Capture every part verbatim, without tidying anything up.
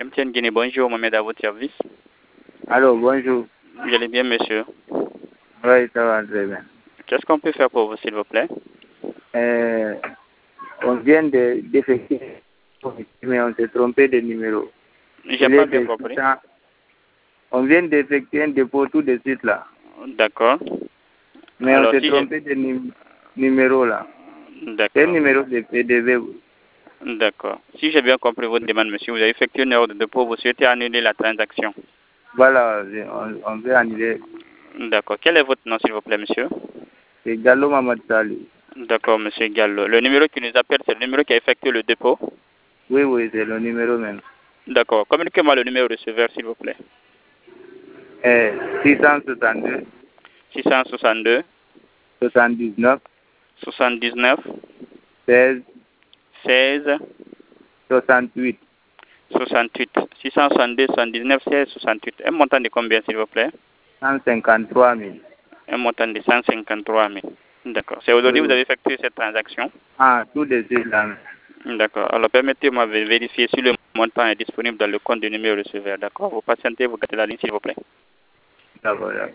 M T N Guinée, bonjour, Mohamed à votre service. Allô, bonjour. Vous allez bien, monsieur? Oui, ça va très bien. Qu'est-ce qu'on peut faire pour vous, s'il vous plaît? Euh, on vient de d'effectuer, mais on s'est trompé de numéro. J'ai Il pas est bien de compris. six cents. On vient d'effectuer un dépôt tout de suite là. D'accord. Mais Alors, on s'est si j'ai... trompé de nu- numéro là. C'est un D'accord. numéro de P D V. D'accord. Si j'ai bien compris votre demande, monsieur, vous avez effectué une erreur de dépôt, vous souhaitez annuler la transaction. Voilà, on, on veut annuler. D'accord. Quel est votre nom, s'il vous plaît, monsieur? C'est Gallo Mamad Sali. D'accord, monsieur Gallo. Le numéro qui nous appelle, c'est le numéro qui a effectué le dépôt? Oui, oui, c'est le numéro même. D'accord. Communiquez-moi le numéro receveur, s'il vous plaît. Euh, six cent soixante-deux, six cent soixante-deux, soixante-dix-neuf, soixante-dix-neuf, seize, seize, soixante-huit. soixante-huit. six cent soixante-deux, soixante-dix-neuf, seize, soixante-huit. Un montant de combien, s'il vous plaît? cent cinquante-trois mille. Un montant de cent cinquante-trois mille. D'accord. C'est aujourd'hui Oui, que vous oui. avez effectué cette transaction? Ah, tout de suite là. D'accord. Alors, permettez-moi de vérifier si le montant est disponible dans le compte du numéro receveur. D'accord. Vous patientez, vous gardez la ligne, s'il vous plaît. D'accord, d'accord.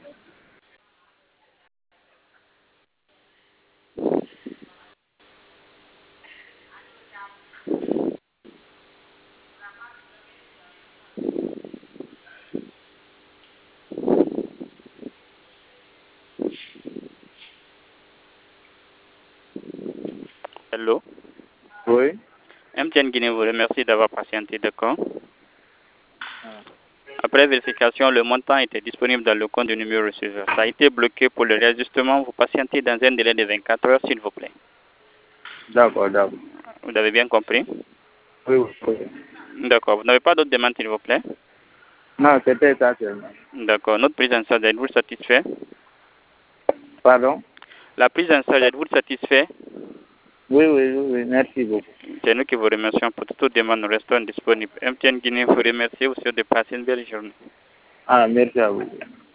Hello. Oui. M T N Guinée vous remercie d'avoir patienté. D'accord. Ah. Après vérification, le montant était disponible dans le compte du numéro receveur. Ça a été bloqué pour le réajustement. Vous patientez dans un délai de vingt-quatre heures, s'il vous plaît. D'accord, d'accord. Vous avez bien compris? Oui, oui, oui. D'accord. Vous n'avez pas d'autres demandes, s'il vous plaît? Non, c'était ça seulement. D'accord. Notre prise en charge, êtes-vous satisfait? Pardon? La prise en charge, êtes-vous satisfait? Oui, oui, oui, oui, merci beaucoup. C'est nous qui vous remercions pour toute demande. Nous restons disponibles. M T N Guinée vous remercie. Vous souhaite de passer une belle journée. Ah, merci à vous.